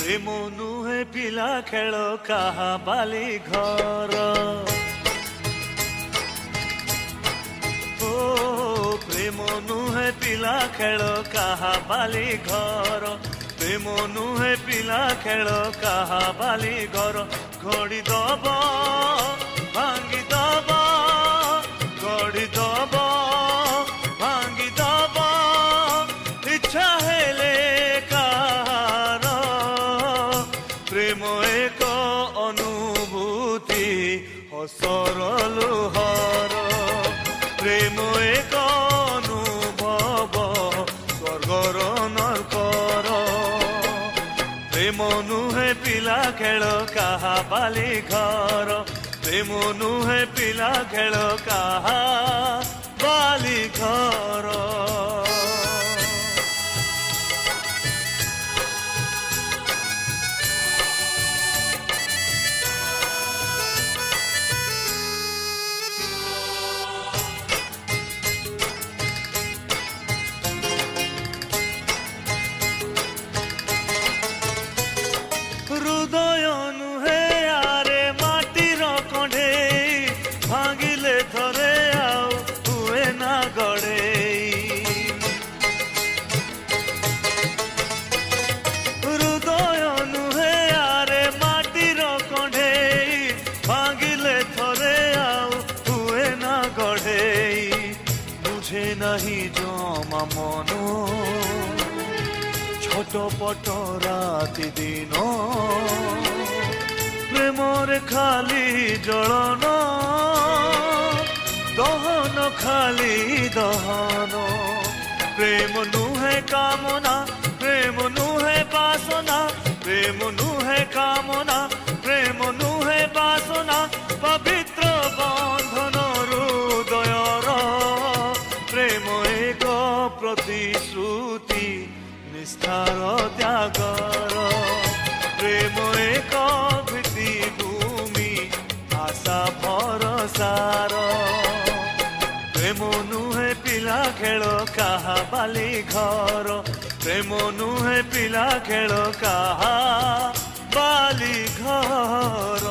प्रेम नुहे पिला खेल कहा बाली घर प्रेम नुहे पिला खेल कहा बाली घर प्रेम नुहे पिला खेल कहा बाली घर घड़ी दब भांगी दब घड़ी दब भांगी दब इच्छा हेले कार प्रेम एक अनुभूति हसर लुहर प्रेम एक अनुभव स्वर्गर नरकर प्रेम नुहे पिला खेल कहा बाली घर प्रेम नुहे पिला खेल कहा बाली घर हृदय नुहे आरे माटीर कंढे भांगिले थरे आउ हुए ना गड़े हृदय नुहे आरे माटीर कंढे भांगिले थरे आउ हुए ना गड़े बुझे नहीं जमा मनो छोटपट राति दिन प्रेमर खाली जलन दहन खाली दहन प्रेम नुहे कामना प्रेम नुहे बासना प्रेम नुहे कामना प्रेम नुहे बासना पवित्र बंधन हृदयर प्रेम एक प्रतिश्रुति निष्ठार त्यागर प्रेम एक भित्तिभूमि आशा भरसार प्रेम नुहे पिला खेल कहा बाली घर प्रेम नुहे पिला खेल कहा बाली घर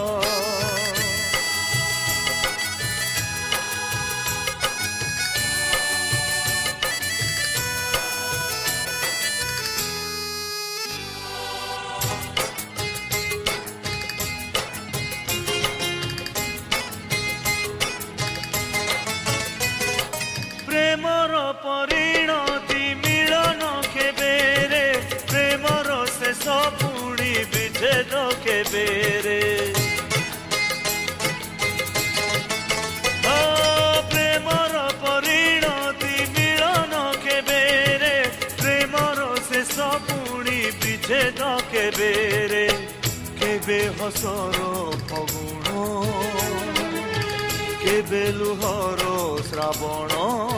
प्रेमर परिणति मिलन केबेरे प्रेमर शेष पुणी विच्छेद केबेरे प्रेमर परिणति मिलन केबेरे प्रेमर शेष पुणी विच्छेद केबेरे केबे हसर फगुण केबे लुहर श्रावण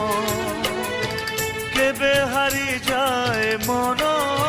केबे हारी जाए मन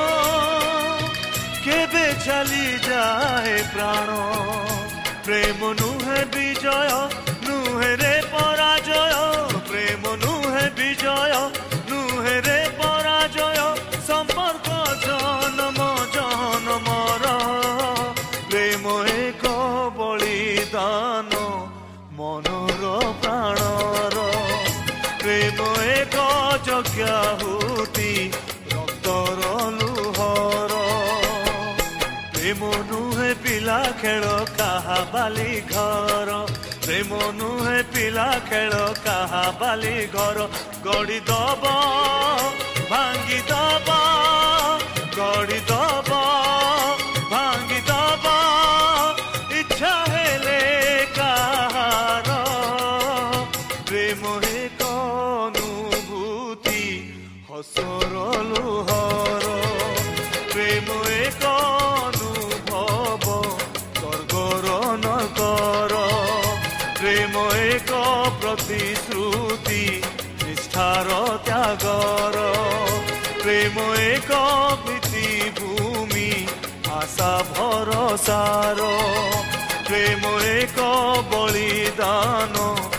केबे चली जाए प्राण प्रेम नुहे विजय नुहे रे पराजय प्रेम नुहे विजय नुहे रे पराजय संपर्क जन्म जन्मर प्रेम एक बलिदान मनर प्राणर प्रेम एक यज्ञाहुति रक्तर लुहर प्रेम नुहे पिला खेल कहा बाली घर प्रेम नुहे पिला खेल कहा बाली घर गड़ी दब भांगी दब गड़ी दब भांगी दब इच्छा हेले कहार प्रेम एक अनुभूति हसर लुहर प्रेम एक अनुभव स्वर्गर नरकर प्रेम एक प्रतिश्रुति निष्ठार त्यागर प्रेम एक भित्तिभूमि आशा भरसार प्रेम एक बलिदान